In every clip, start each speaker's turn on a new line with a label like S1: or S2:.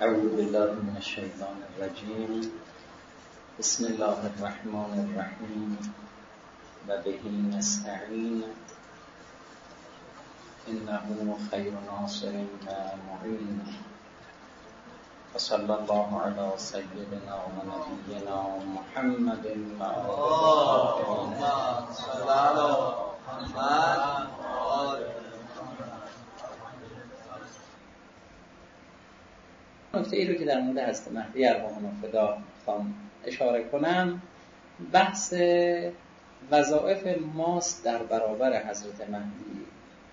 S1: اعوذ بالله من الشیطان الرجیم. بسم الله الرحمن الرحیم و به نستعین انه خیر ناصر و معین و صلی الله علی سیدنا و نبینا محمد و آله نکته ای رو که در مورد حضرت مهدی ارواحنا فدا میخوام اشاره کنم، بحث وظایف ماست در برابر حضرت مهدی.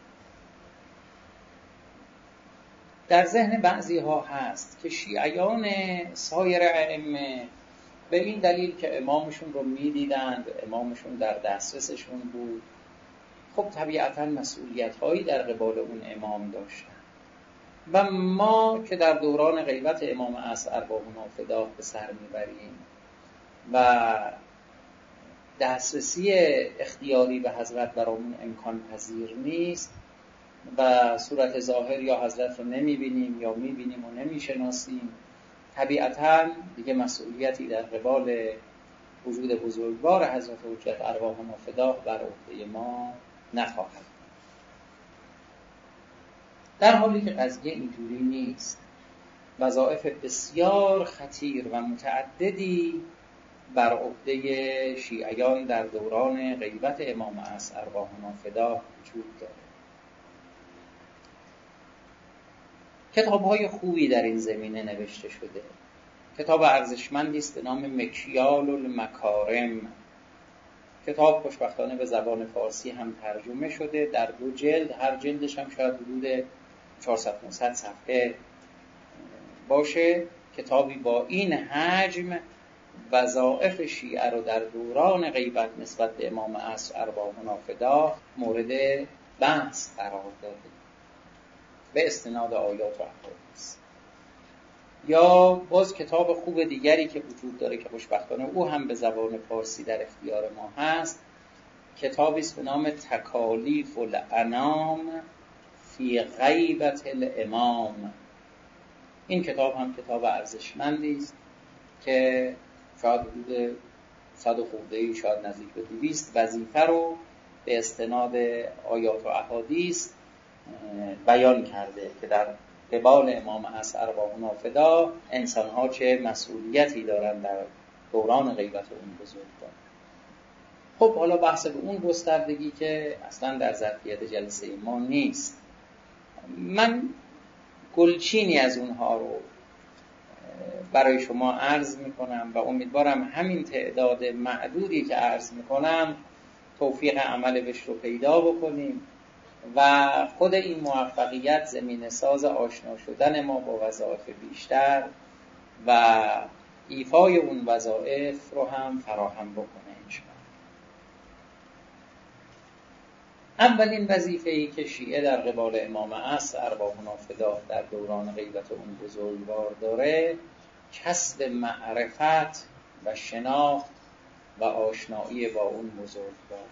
S1: در ذهن بعضی ها هست که شیعیان سایر ائمه به این دلیل که امامشون رو میدیدند، امامشون در دسترسشون بود، خب طبیعتاً مسئولیت هایی در قبال اون امام داشتن و ما که در دوران غیبت امام اصل ارواحنا فدا به سر میبریم و دسترسی اختیاری به حضرت برامون امکان پذیر نیست و صورت ظاهر یا حضرت رو نمیبینیم یا میبینیم و نمیشناسیم، طبیعتاً دیگه مسئولیتی در قبال وجود بزرگوار حضرت حجت ارواحنا فدا بر عهده ما نخواهد. در حالی که قضیه اینجوری نیست، وظایف بسیار خطیر و متعددی بر عهده شیعیان در دوران غیبت امام اصل ارواحنا فدا وجود داره. کتاب‌های خوبی در این زمینه نوشته شده. کتاب ارزشمندی است به نام مکیال المکارم. کتاب خوشبختانه به زبان فارسی هم ترجمه شده، در 2 جلد، هر جلدش هم شاید حدود 400-500 صفحه باشه. کتابی با این حجم وظایف شیعه رو در دوران غیبت نسبت به امام اصل ارواحنا فدا مورد بحث قرار داده به استناد آیات و احادیث. یا باز کتاب خوب دیگری که وجود داره که خوشبختانه او هم به زبان فارسی در اختیار ما هست، کتابی است به نام تکالیف الانام فی غیبت الامام. این کتاب هم کتاب ارزشمندی است که شاید حدود 100 خورده، شاید نزدیک به 200 وظیفه رو به استناد آیات و احادیث بیان کرده که در قبال امام اصل ارواحنا فدا انسان‌ها چه مسئولیتی دارن در دوران غیبت اون بزرگوار. خب حالا بحث به اون گستردگی که اصلا در ظرفیت جلسه ما نیست. من گلچینی از اونها رو برای شما عرض میکنم و امیدوارم همین تعداد معدودی که عرض میکنم توفیق عمل بهش رو پیدا بکنیم و خود این موفقیت زمینه ساز آشنا شدن ما با وظایف بیشتر و ایفای اون وظایف رو هم فراهم بکنه انشاءالله. اولین وظیفه‌ای که شیعه در قبال امام اصل ارواحنا فدا در دوران غیبت اون بزرگوار داره، کسب معرفت و شناخت و آشنایی با اون بزرگوار.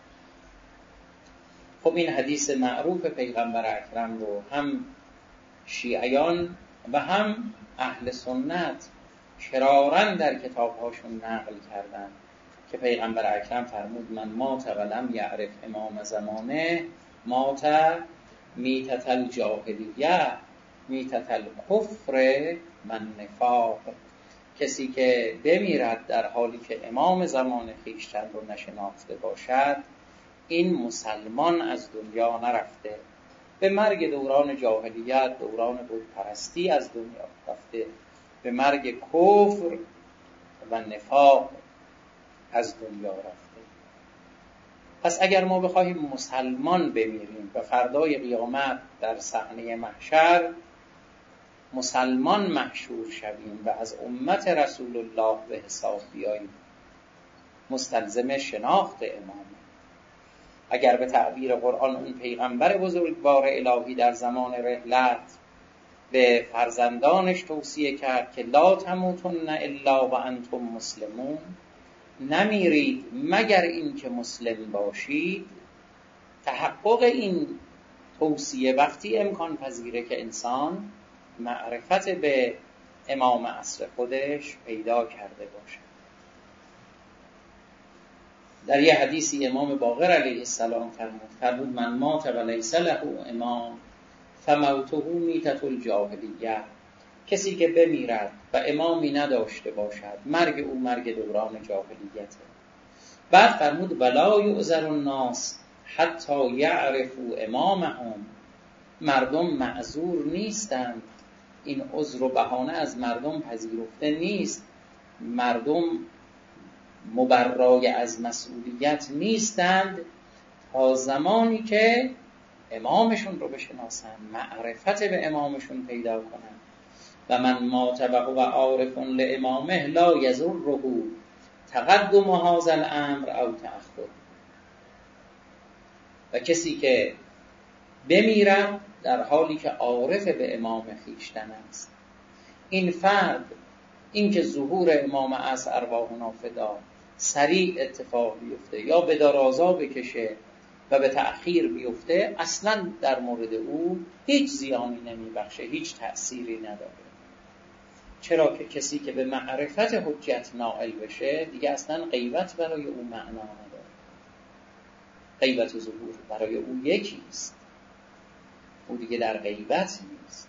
S1: خب این حدیث معروف پیغمبر اکرم رو هم شیعیان و هم اهل سنت کرارن در کتابهاشون نقل کردن که پیغمبر اکرم فرمود من مات ولم یعرف امام زمانه مات میتت الجاهلیه میتت الکفر من نفاق. کسی که بمیرد در حالی که امام زمان خویشتن رو نشناخته باشد، این مسلمان از دنیا نرفته، به مرگ دوران جاهلیت، دوران بتپرستی از دنیا رفته، به مرگ کفر و نفاق از دنیا رفته. پس اگر ما بخواهیم مسلمان بمیریم و فردای قیامت در صحنه محشر مسلمان محشور شویم و از امت رسول الله به حساب بیاییم، مستلزم شناخت امام. اگر به تعبیر قرآن اون پیغمبر بزرگوار الهی در زمان رحلت به فرزندانش توصیه کرد که لا تموتن الا و انتم مسلمون، نمیرید مگر این که مسلم باشید، تحقق این توصیه وقتی امکان پذیره که انسان معرفت به امام عصر خودش پیدا کرده باشد. در یه حدیثی امام باقر علیه السلام فرمود من مات و لیس له امام فموته میتة الجاهلیه. کسی که بمیرد و امامی نداشته باشد مرگ او مرگ دوران جاهلیته. بعد فرمود ولا یعذر الناس حتی یعرفوا امامهم. مردم معذور نیستند، این عذر و بهانه از مردم پذیرفته نیست، مردم مبرای از مسئولیت نیستند تا زمانی که امامشون رو بشناسن، معرفت به امامشون پیدا کنن. و من مات و عارف لامامه لا یضره تقدم هذا الامر او تأخر. و کسی که بمیرد در حالی که عارف به امام خویشتن است، این فرد، این که ظهور امام عصر ارواحنا فدا سریع اتفاق بیفته یا به درازا بکشه و به تأخیر بیفته، اصلا در مورد او هیچ زیانی نمیبخشه، هیچ تأثیری نداره. چرا که کسی که به معرفت حجت نائل بشه دیگه اصلا غیبت برای او معنا نداره. غیبت و ظهور برای او یکیست، او دیگه در غیبت نیست،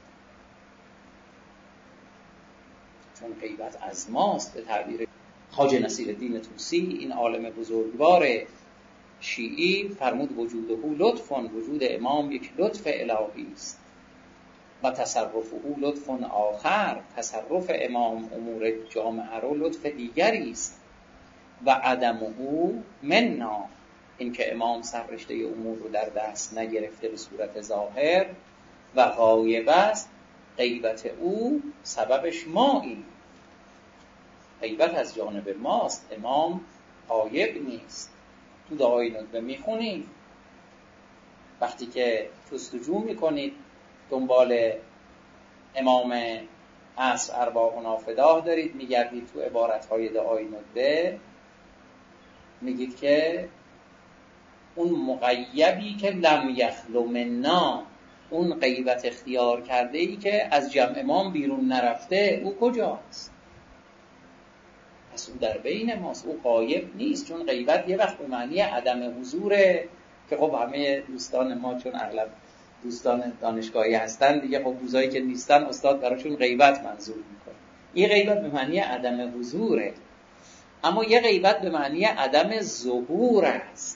S1: چون غیبت از ماست. به تعبیر خواجه نصیرالدین طوسی، این عالم بزرگوار شیعی، فرمود وجوده لطف، وجود امام یک لطف الهی است و تصرفه لطف آخر. تصرف امام امور جامعه رو لطف دیگری است. و عدمه منا، این که امام سررشته امور رو در دست نگرفته به صورت ظاهر و غایب است، غیبت او سببش مایی، غیبت از جانب ماست، امام غایب نیست. تو دعای ندبه میخونید وقتی که جستجو میکنید دنبال امام عصر ارواحنا فداه دارید، میگردید تو عبارتهای دعای ندبه، میگید که اون مغیبی که لم یخلو منا، اون غیبت اختیار کرده ای که از جمع امام بیرون نرفته، او کجاست؟ پس او در بین ماست، او غایب نیست. چون غیبت یه وقت به معنی عدم حضوره که خب همه دوستان ما چون اغلب دوستان دانشگاهی هستن دیگه، خب روزایی که نیستن استاد براشون غیبت منظور میکنه. این غیبت به معنی عدم حضوره، اما یه غیبت به معنی عدم ظهور است.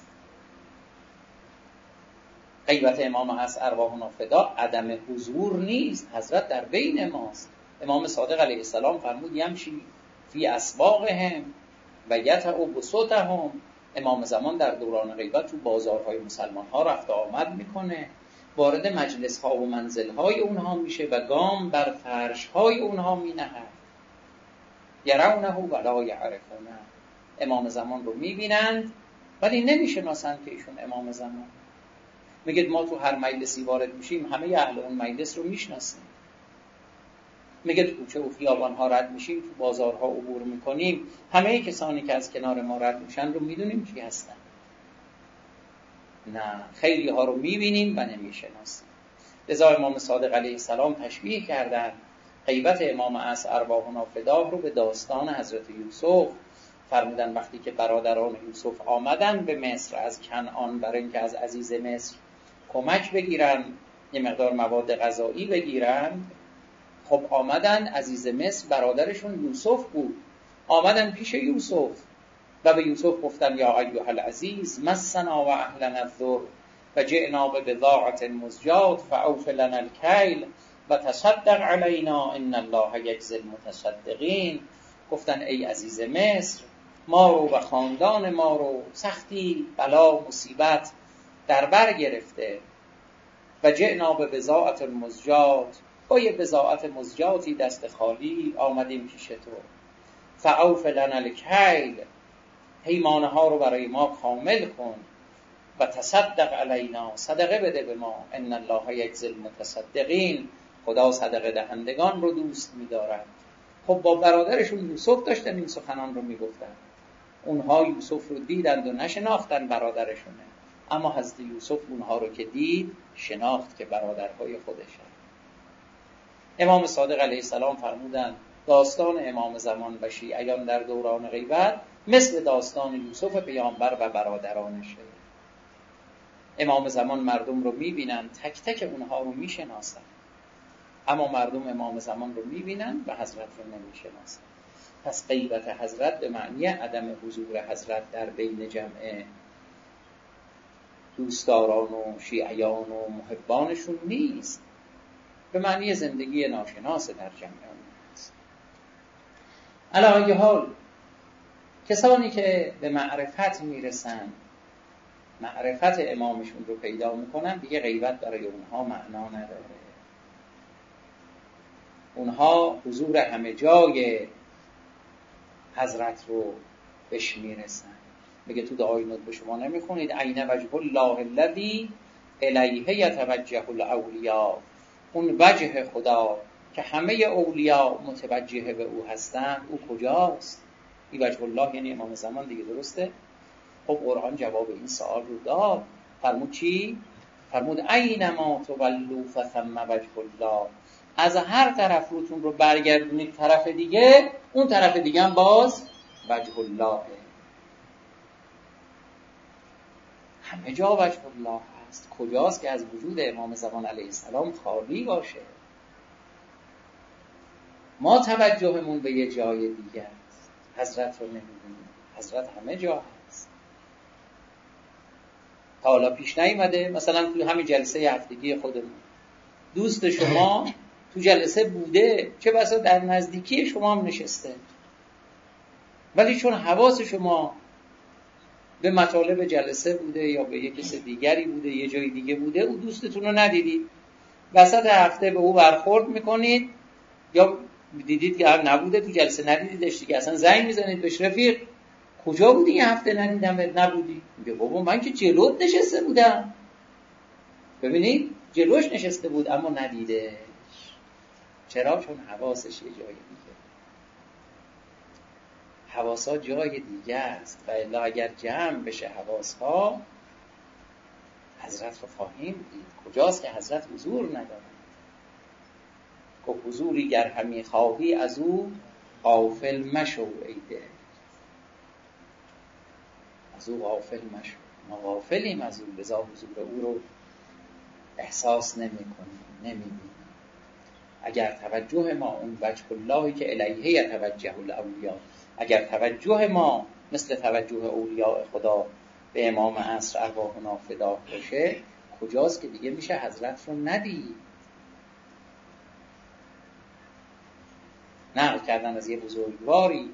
S1: غیبت امام عصر ارواحنا فدا عدم حضور نیست، حضرت در بین ماست. امام صادق علیه السلام فرمود یمشی فی اسواقهم و یطأ بسطهم. امام زمان در دوران غیبت تو بازارهای مسلمان ها رفت و آمد میکنه، وارد مجلس ها و منزل های اونها میشه و گام بر فرش های اونها مینهد. یرونه ولا یعرفونه، امام زمان رو میبینند ولی نمیشناسند که ایشون امام زمان. میگید ما تو هر مجلسی وارد میشیم همه اهل اون مجلس رو میشناسیم. میگید کوچه و خیابان ها رد میشیم، تو بازارها عبور میکنیم، همه کسانی که از کنار ما رد میشن رو میدونیم کی هستن. نه، خیلی ها رو میبینیم و نمیشناسیم. لذا امام صادق علیه السلام تشبیه کردن غیبت امام عصر ارواحنا فداه رو به داستان حضرت یوسف. فرمودن وقتی که برادران یوسف آمدن به مصر از کنعان برای اینکه از عزیز مصر کمک بگیرن، یه مقدار مواد غذایی بگیرن، خب آمدن، عزیز مصر برادرشون یوسف بود، آمدن پیش یوسف و به یوسف گفتن یا ایها العزیز مسنا و اهلنا الضر و جئنا ببضاعة مزجاة فاوف لنا الکیل و تصدق علینا ان الله یجزی المتصدقین. گفتن ای عزیز مصر، ما رو و خاندان ما رو سختی، بلا، مصیبت در بر گرفته و جئنا ببضاعة مزجاة، با یه بضاعت مزجاتی دست خالی آمدیم پیش تو. فاوف لنا الکیل، پیمانه ها رو برای ما کامل کن و تصدق علینا، صدقه بده به ما، ان الله یجزی المتصدقین، خدا صدقه دهندگان رو دوست می‌دارد. خب با برادرشون یوسف داشتن این سخنان رو میگفتن، اونها یوسف رو دیدند و نشناختن برادرشونه، اما حضرت یوسف اونها رو که دید شناخت که برادرهای خودشن. امام صادق علیه السلام فرمودند داستان امام زمان و شیعیان در دوران غیبت مثل داستان یوسف پیامبر و برادرانشه. امام زمان مردم رو میبینن، تک تک اونها رو میشناسن، اما مردم امام زمان رو میبینن و حضرت رو نمیشناسن. پس غیبت حضرت به معنی عدم حضور حضرت در بین جمع دوستداران و شیعیان و محبانشون نیست، به معنی زندگی ناشناس در جمع اون هست. علی ای حال کسانی که به معرفت میرسن، معرفت امامشون رو پیدا میکنن، دیگه غیبت برای اونها معنا نداره. اونها حضور همه جای حضرت رو بهش میرسن. میگه تو دعای ندبه شما نمیخونید عین وجه الله الذی الیه یتوجه الاولیاء، اون وجه خدا که همه اولیاء متوجه به او هستند، او کجاست؟ این وجه الله یعنی امام زمان دیگه، درسته؟ خب قرآن جواب این سوال رو داد. فرمود چی؟ فرمود اینما تولوا فثم وجه الله، از هر طرف روتون رو برگردونید طرف دیگه، اون طرف دیگه هم باز وجه الله. همه جا وجه الله هست. کجاست که از وجود امام زمان علیه السلام خالی باشه؟ ما توجهمون به یه جای دیگه است، حضرت رو نمی‌بینیم. حضرت همه جا هست. تا حالا پیش نیومده مثلا تو همین جلسه هفتگی خودمون دوست شما تو جلسه بوده، چه بسا در نزدیکی شما هم نشسته، ولی چون حواس شما به مطالب جلسه بوده یا به یک کس دیگری بوده، یه جای دیگه بوده، او دوستتون رو ندیدید، وسط هفته به او برخورد میکنید یا دیدید که نبوده تو جلسه، ندیدیدش دیگه، اصلا زنگ میزنید بهش رفیق کجا بودی یه هفته ندیدم نبودی؟ میگه بابا من که جلوت نشسته بودم. ببینید جلوش نشسته بود اما ندیدش. چرا؟ چون حواسش یه جای دیگه، حواسا جای دیگه است. و الا اگر جمع بشه حواسها، حضرت رو خواهیم دید. کجاست که حضرت حضور نداره؟ که حضوری گر همی خواهی از او غافل مشو ای دل، از او غافل مشو. ما غافلیم از او، لذا حضور او رو احساس نمی کنیم، نمی بینیم. اگر توجه ما اون وجه اللهی که الیه یتوجه الاولیاء، اگر توجه ما مثل توجه اولیاء خدا به امام عصر ارواحنا فدا باشه، کجاست که دیگه میشه حضرت رو ندید؟ نقل کردن از یه بزرگواری،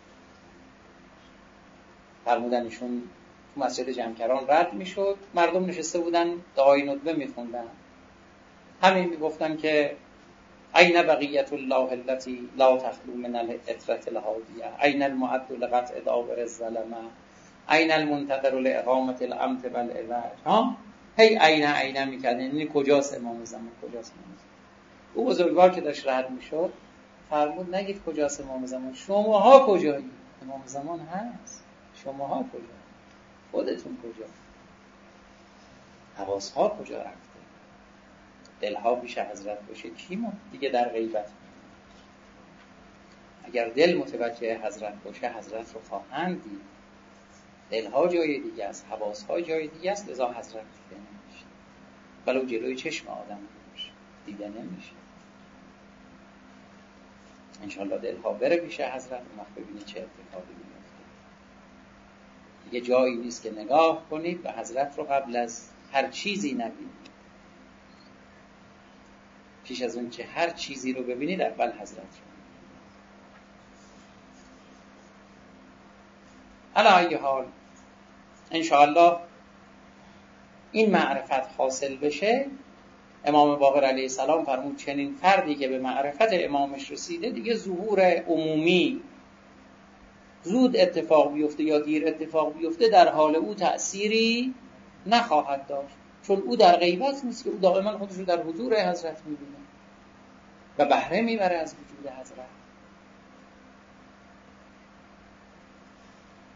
S1: فرمودن ایشون تو مسجد جمکران رد میشد، مردم نشسته بودن دعای ندبه میخوندن، همین میگفتن که این بقیت الله التي لا تخلو من العطرة الهادیه، این المعد لقطع دابر الظلمه، این المنتظر لاقامه الامت والعوج. هی عین میکردن، یعنی کجاست امام زمان، کجاست امام زمان؟ او بزرگوار که داشت رد میشد فرمود نگید کجاست امام زمان، شماها کجایید؟ امام زمان هست، شماها کجا؟ خودتون کجا؟ حواسها کجا رفته؟ دلها پیش حضرت باشه کی ما دیگه در غیبت؟ اگر دل متوجه حضرت باشه حضرت رو خواهند دید. دلها جای دیگه است، حواسها جای دیگه است، لذا حضرت دیده نمیشه. ولو جلوی چشم آدم باشه دیده نمیشه. انشالله دلها بره پیش حضرت، اون وقت ببینید چه اتفاقی میفته. دیگه جایی نیست که نگاه کنید و حضرت رو قبل از هر چیزی نبینید. پیش از اون که هر چیزی رو ببینید اول حضرت رو. علی ای حال انشاءالله این معرفت حاصل بشه. امام باقر علیه السلام فرمود چنین فردی که به معرفت امامش رسیده دیگه ظهور عمومی زود اتفاق بیفته یا دیر اتفاق بیفته در حال او تأثیری نخواهد داشت، چون او در غیبت نیست که او دائما خودش رو در حضور حضرت میبینه و بهره میبره از وجود حضرت.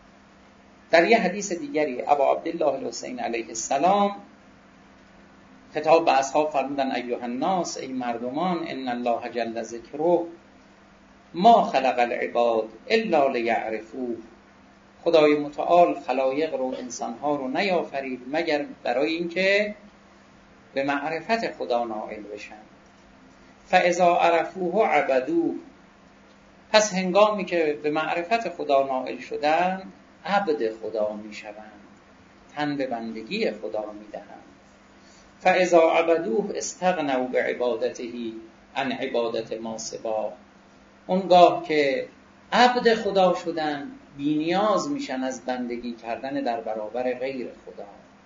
S1: در یه حدیث دیگری ابا عبدالله الحسین علیه السلام خطاب به اصحاب فرمودن ایها الناس، ای مردمان، ان الله جل ذکره ما خلق العباد الا لیعرفوه، خدای متعال خلایق رو، انسانها رو نیافرید مگر برای اینکه به معرفت خدا نائل بشن. فاذا عرفوه عبدوه، پس هنگامی که به معرفت خدا نائل شدن عبد خدا می شوند، تن به بندگی خدا می دهند. فاذا عبدوه استغنوا بعبادته عن عبادت ما سواه، اونگاه که عبد خدا شدن بی نیاز میشن از بندگی کردن در برابر غیر خدا.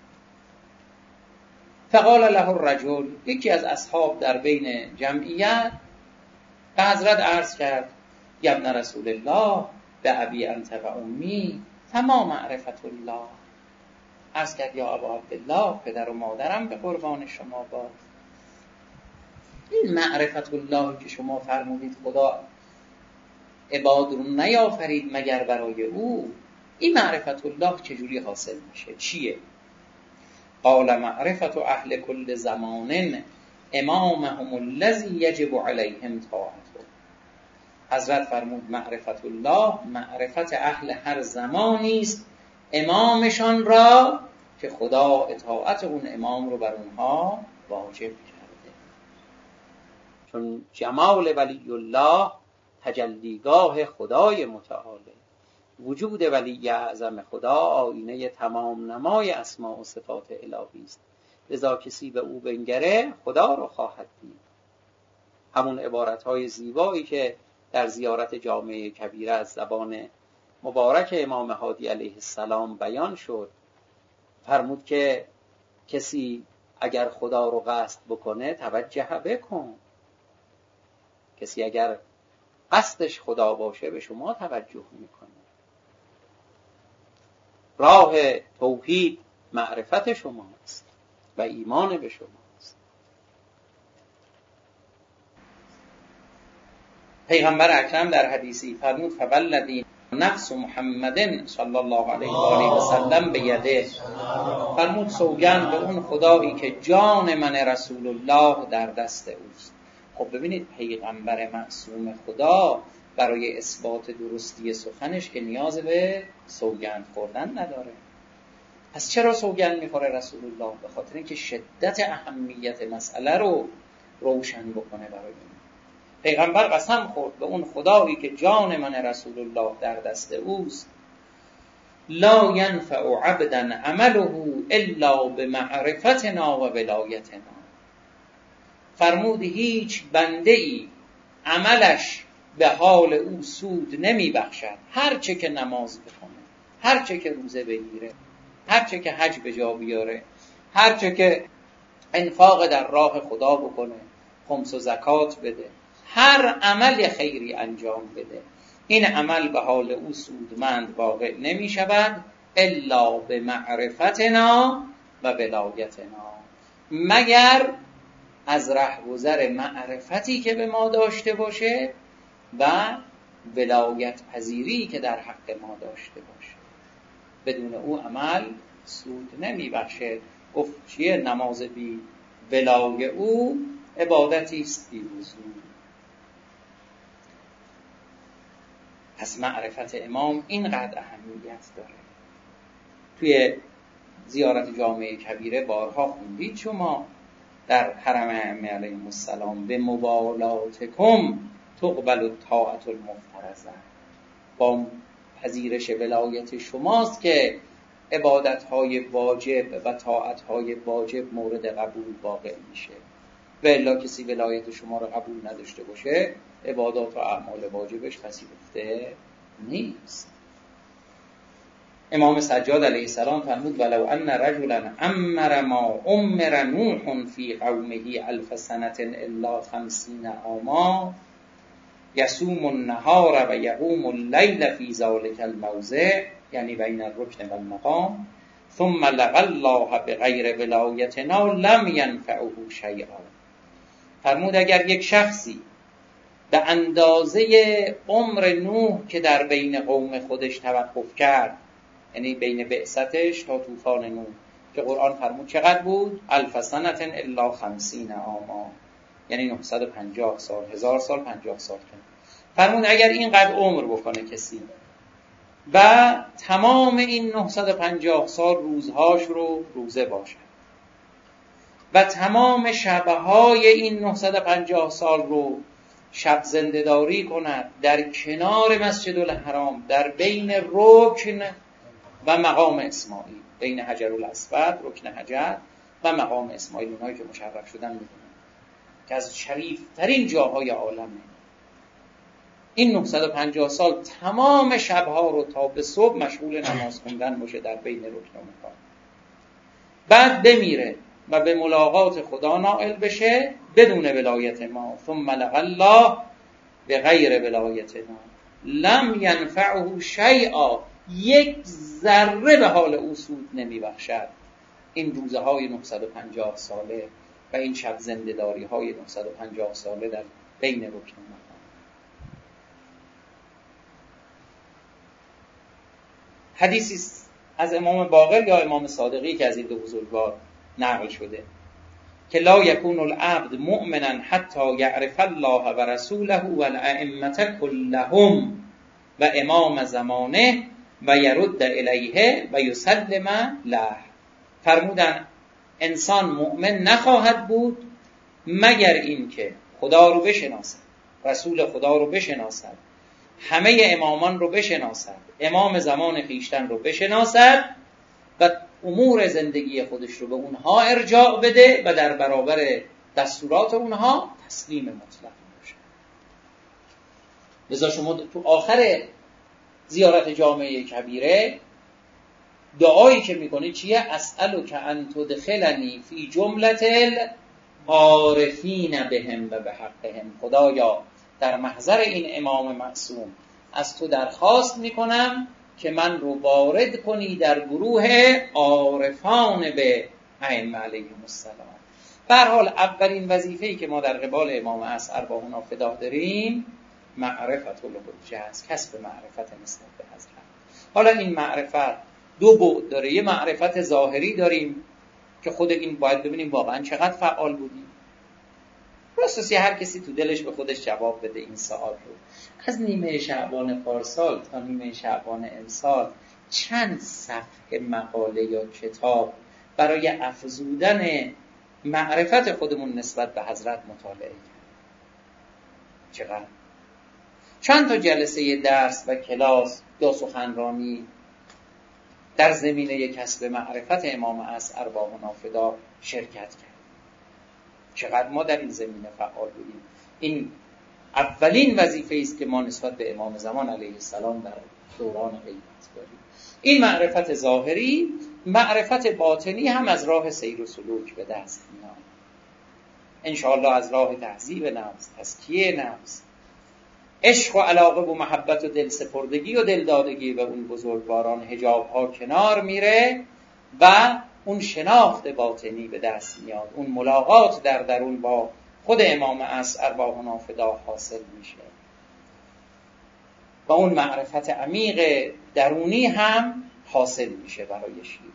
S1: فقال له الرجل، یکی از اصحاب در بین جمعیت به حضرت عرض کرد یا ابن رسول الله به ابی انت و امی فما معرفت الله. عرض کرد یا ابا عبدالله، پدر و مادرم به قربان شما باد، این معرفت الله که شما فرمودید خدا عباد رو نیافرید مگر برای او، این معرفت الله چجوری حاصل میشه؟ چیه؟ قال معرفت اهل کل زمان امامهم الذی یجب علیهم طاعته. حضرت فرمود معرفت الله معرفت اهل هر زمانی است امامشان را که خدا اطاعت اون امام رو بر اونها واجب کرده. چون جمال ولی الله تجلیگاه خدای متعاله، وجود ولی اعظم خدا آینه تمام نمای اسماء و صفات الهی است، لذا کسی به او بنگره خدا رو خواهد دید. همون عبارتهای زیبایی که در زیارت جامع کبیره از زبان مبارک امام هادی علیه السلام بیان شد، فرمود که کسی اگر خدا رو قصد بکنه توجه بکن، کسی اگر قصدش خدا باشه به شما توجه میکنه. راه توحید معرفت شماست و ایمان به شماست. پیغمبر اکرم در حدیثی فرمود فوالذی نفس محمد صلی الله علیه و آله و سلم بیده، فرمود سوگند به اون خدایی که جان من رسول الله در دست اوست. خب ببینید پیغمبر معصوم خدا برای اثبات درستی سخنش که نیاز به سوگند خوردن نداره. پس چرا سوگند میخوره رسول الله؟ به خاطر اینکه شدت اهمیت مسئله رو روشن بکنه برای این. پیغمبر قسم خورد به اون خدایی که جان من رسول الله در دست اوست، لا ینفع عبدا عمله الا بمعرفتنا و ولایتنا. فرمود هیچ بنده ای عملش به حال او سود نمی بخشد، هرچه که نماز بخونه، هرچه که روزه بگیره، هرچه که حج به جا بیاره، هرچه که انفاق در راه خدا بکنه، خمس و زکات بده، هر عمل خیری انجام بده، این عمل به حال او سودمند واقع نمی شود الا به معرفتنا و ولایتنا، مگر از رهگذر معرفتی که به ما داشته باشه و ولایت پذیری که در حق ما داشته باشه. بدون او عمل سود نمی بخشه. گفت چیه؟ نماز بی ولای او عبادتی است بی وضو. پس معرفت امام اینقدر اهمیت داره. توی زیارت جامع کبیره بارها خوندید شما در حرم ائمه علیهم السلام به موالاتکم تقبل الطاعة المفترضه، با پذیرش ولایت شماست که عبادت‌های واجب و طاعت‌های واجب مورد قبول واقع میشه. و الا کسی ولایت شما رو قبول نداشته باشه عبادات و اعمال واجبش پذیرفته نیست. امام سجاد علیه السلام فرمود ولو ان رجلا عمر ما عمر نوح فی قومه 1000 سنة الا 50 عاما یصوم النهار و یقوم اللیل فی ذلک الموضع، یعنی بین الرکن و المقام، ثم لقى الله بغیر ولایتنا لم ینفعه شیئا. فرمود اگر یک شخصی به اندازه عمر نوح که در بین قوم خودش توقف کرد، یعنی بین بعثتش تا طوفان نوح که قرآن فرمود چقدر بود؟ 1000 سنة الا 50 عاما، یعنی 950 سال، 1000 سال 50 سال کنه. فرمود اگر اینقدر عمر بکنه کسی و تمام این 950 سال روزهاش رو روزه باشه و تمام شبهای این 950 سال رو شب زنده‌داری کند در کنار مسجد الحرام، در بین رکن و مقام اسماعیل، بین حجر الاسود، رکن حجر و مقام اسماعیل، اونایی که مشرف شدن میدونن که از شریف ترین جاهای عالمه. این 950 سال تمام شبها رو تا به صبح مشغول نماز خوندن باشه در بین رکن و مقام، بعد بمیره و به ملاقات خدا نائل بشه بدون ولایت ما. ثم لقى الله به غیر ولایتنا لم ینفعه شیئا، یک ذره به حال او سود نمیبخشد این روزه های 950 ساله و این شب زنده‌داری های 950 ساله در بین رکن و مقام. حدیثی از امام باقر یا امام صادقی که از این دو بزرگوار نقل شده که لا یکون العبد مؤمنا حتی یعرف الله و رسوله و الائمه كلهم و امام زمانه و یرد الیه و یسلم له. فرمودن انسان مؤمن نخواهد بود مگر این که خدا رو بشناسد، رسول خدا رو بشناسد، همه امامان رو بشناسد، امام زمان خویشتن رو بشناسد و امور زندگی خودش رو به اونها ارجاع بده و در برابر دستورات اونها تسلیم مطلق باشه. لذا شما تو آخر زیارت جامعه کبیره دعایی که میکنی چیه؟ اسألک ان تدخلنی فی جملة العارفین بهم و بحقهم. خدایا در محضر این امام معصوم از تو درخواست میکنم که من رو وارد کنی در گروه عارفان به ائمه علیهم السلام. به هر حال اولین وظیفه‌ای که ما در قبال امام عصر ارواحنا فدا داریم معرفت الحجه است، کسب معرفت نسبت به حضرت. حالا این معرفت دو بعد داره. یه معرفت ظاهری داریم که خود این باید ببینیم واقعا چقدر فعال بودیم. راستش هر کسی تو دلش به خودش جواب بده این سوال رو. از نیمه شعبان پارسال تا نیمه شعبان امسال چند صفحه مقاله یا کتاب برای افزودن معرفت خودمون نسبت به حضرت مطالعه کرد؟ چقدر؟ چند تا جلسه درس و کلاس یا سخنرانی در زمینه کسب معرفت امام عصر ارواحنا فدا شرکت کرد؟ چقدر ما در این زمینه فعال بودیم؟ این اولین وظیفه است که ما نسبت به امام زمان علیه السلام در دوران غیبت داریم. این معرفت ظاهری. معرفت باطنی هم از راه سیر و سلوک به دست میاد. انشاءالله از راه تهذیب نفس، تزکیه نفس، عشق و علاقه و محبت و دل سپردگی و دلدادگی به اون بزرگواران حجاب ها کنار میره و اون شناخت باطنی به دست میاد، اون ملاقات در درون با خود امام عصر ارواحنا فدا حاصل میشه و اون معرفت عمیق درونی هم حاصل میشه برای شیعه.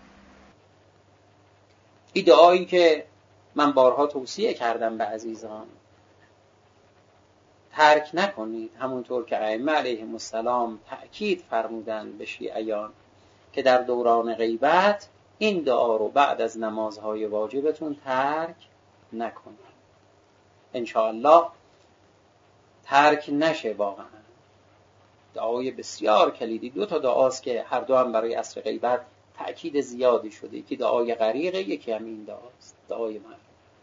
S1: این دعایی که من بارها توصیه کردم به عزیزان، ترک نکنید. همونطور که ائمه علیهم السلام تأکید فرمودن به شیعیان که در دوران غیبت این دعا رو بعد از نمازهای واجبتون ترک نکنید. انشاءالله ترک نشه. واقعا دعای بسیار کلیدی. 2 تا دعاست که هر دو هم برای عصر غیبت تأکید زیادی شده. یکی دعای غریقه، یکی هم این دعاست، دعای معروف.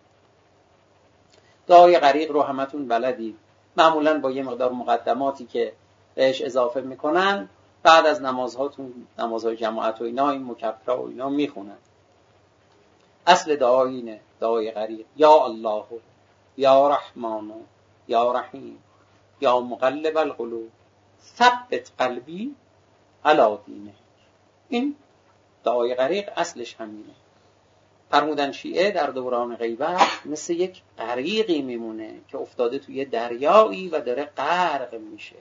S1: دعای غریق رو همتون بلدید، معمولا با یه مقدار مقدماتی که بهش اضافه میکنن بعد از نمازهاتون، نمازهای جماعت و اینا، این مکبره و اینا میخونن. اصل دعا اینه، دعای غریق: یا الله یا رحمان یا رحیم یا مقلب القلوب ثبت قلبی علی دینه. این دعای غریق اصلش همینه. فرمودن شیعه در دوران غیبت مثل یک غریقی میمونه که افتاده توی دریایی و داره غرق میشه.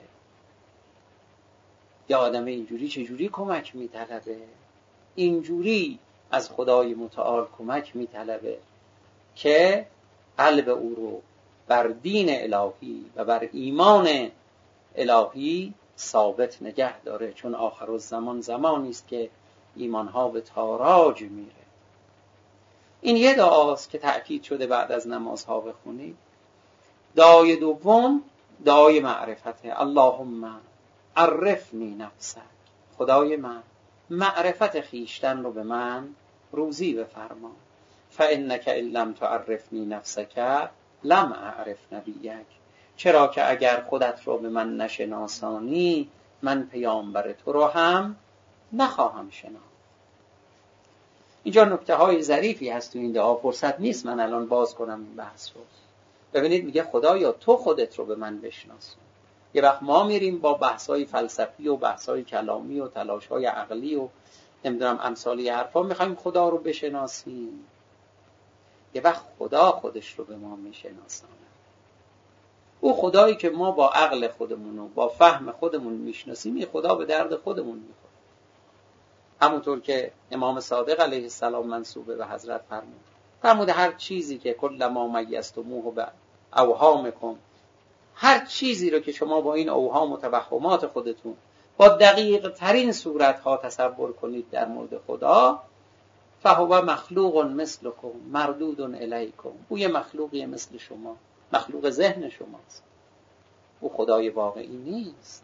S1: یا آدم اینجوری چجوری کمک میطلبه؟ اینجوری از خدای متعال کمک میطلبه که قلب او رو بر دین الهی و بر ایمان الهی ثابت نگه داره، چون آخرالزمان زمانی است که ایمانها به تاراج میره. این یه دعاست که تأکید شده بعد از نمازها بخونید. دعای دوم دعای معرفته. اللهم عرفنی نفسک، خدای من معرفت خیشتن رو به من روزی بفرما. فانک ان لم تعرفنی نفسک لم اعرف نبیک، چرا که اگر خودت رو به من نشناسانی من پیامبر تو رو هم نخواهم شناخت. اینجا نکته های ظریفی هست تو این دعا، فرصت نیست من الان باز کنم این بحث رو. ببینید میگه خدایا تو خودت رو به من بشناسون. یه وقت ما میریم با بحث‌های فلسفی و بحث‌های کلامی و تلاش‌های عقلی و نمیدونم امثالی حرفا میخوایم خدا رو بشناسیم. یه وقت خدا خودش رو به ما میشناسونه. او خدایی که ما با عقل خودمون و با فهم خودمون میشناسیم، این خدا به درد خودمون میخوره. همونطور که امام صادق علیه السلام منسوب به حضرت فرموده هر چیزی که کل ما میزتموه به اوهامکم، هر چیزی رو که شما با این اوهام و توهمات خودتون با دقیق ترین صورتها تصور کنید در مورد خدا، فهو مخلوق مثلکم مردود الیکم، او یه مخلوقی مثل شما، مخلوق ذهن شماست. او خدای واقعی نیست.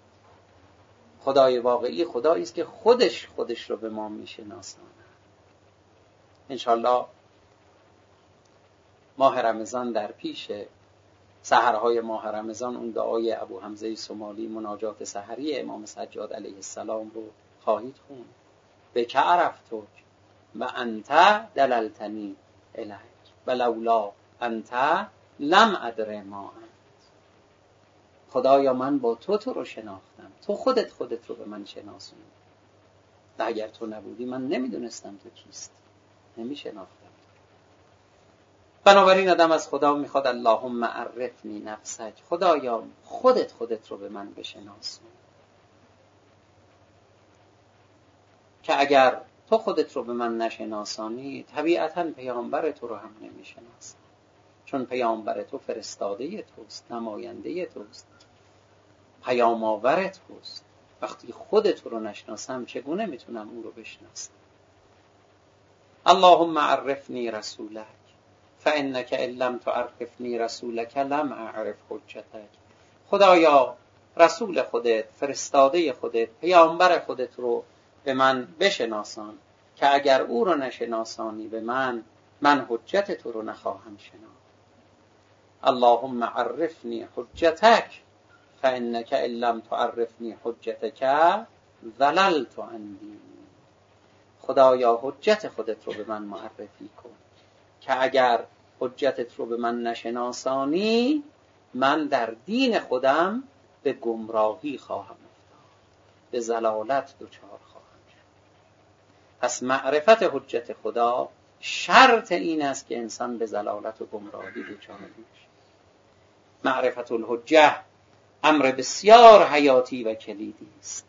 S1: خدای واقعی خدایی است که خودش رو به ما میشناساند. انشالله ماه رمضان در پیشه، سحرهای ماه رمضان اون دعای ابو حمزه سمالی مناجات سحری امام سجاد علیه السلام رو خواهید خوند. به که عرفتک و انت دللتنی الیک و لولا انت لم ادر ما انت. خدایا من با تو رو شناختم، تو خودت رو به من شناسوندی. اگر تو نبودی من نمیدونستم تو کیست، نمیشناختم. بنابراین آدم از خدا میخواد اللهم عرفنی نفسک، خدایا خودت رو به من بشناسون، که اگر تو خودت رو به من نشناسانی طبیعتاً پیامبر تو رو هم نمیشناسم، چون پیامبر تو فرستاده توست، نماینده توست، پیام آور توست. وقتی خودت رو نشناسم چگونه میتونم او رو بشناسم؟ اللهم عرفنی رسولک فانک ان لم تعرفنی رسولک لم اعرف حجتک. خدایا رسول خودت، فرستاده خودت، پیامبر خودت رو به من بشناسان، که اگر او رو نشناسانی به من حجت تو رو نخواهم شناخت. اللهم عرفنی حجتک فانک ان لم تعرفنی حجتک ضللت عندی. خدایا حجت خودت رو به من معرفی کن، که اگر حجتت رو به من نشناسانی من در دین خودم به گمراهی خواهم افتاد، به ضلالت دچار خواهم شد. پس معرفت حجت خدا شرط این است که انسان به ضلالت و گمراهی دچار میشه. معرفت الحجه امر بسیار حیاتی و کلیدی است.